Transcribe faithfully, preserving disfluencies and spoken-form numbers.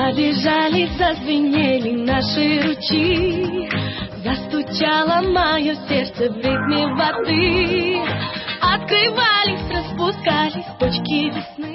Забежали, зазвенели наши ручьи, застучало мое сердце в ритме воды. Открывались, распускались почки весны.